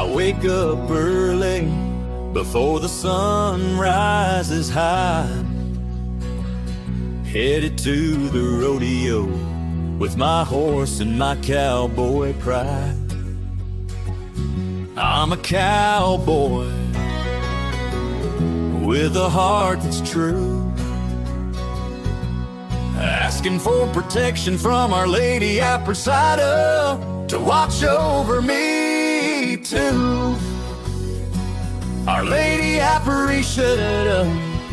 I wake up early before the sun rises high, headed to the rodeo with my horse and my cowboy pride. I'm a cowboy with a heart that's true, asking for protection from Our Lady Appreciata to watch over me too. Our Lady Appreciata,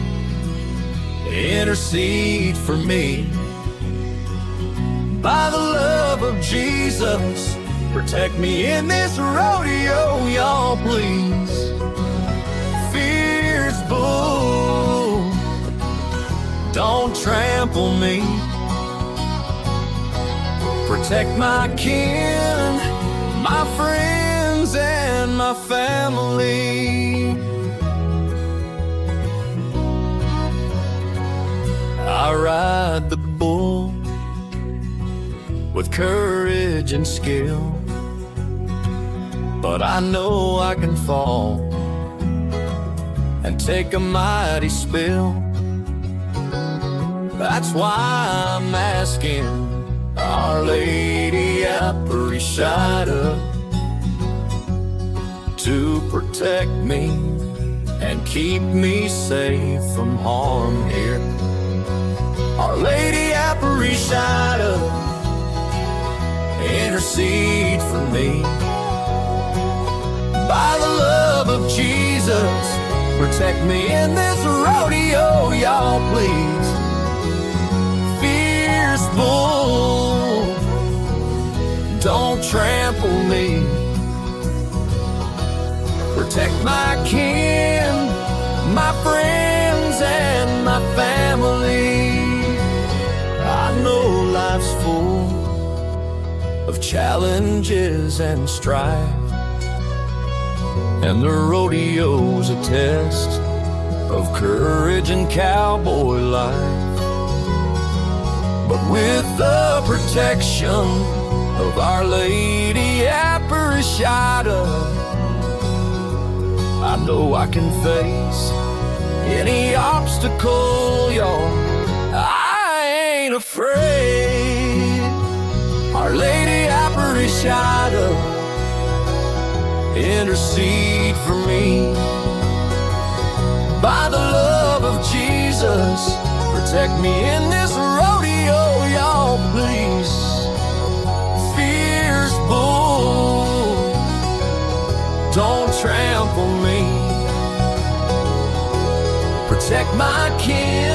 intercede for me. By the love of Jesus, protect me in this rodeo, y'all please. Fierce bull, don't trample me. Protect my kin, my friends, and my family. I ride the bull with courage and skill, but I know I can fall and take a mighty spill. That's why I'm asking Our Lady Appreciata to protect me and keep me safe from harm here. Our Lady Appreciata, intercede for me. By the love of Jesus, protect me in this rodeo, y'all please. Fierce bull, don't trample me. Protect my kin, my friends, and my family. I know life's full of challenges and strife, and the rodeo's a test of courage and cowboy life. But with the protection of Our Lady Appreciata, I know I can face any obstacle, y'all. I ain't afraid. Our Lady Appreciata, intercede for me. By the love of Jesus, protect me in this rodeo, y'all please. Fierce bull, trample me. Protect my kin,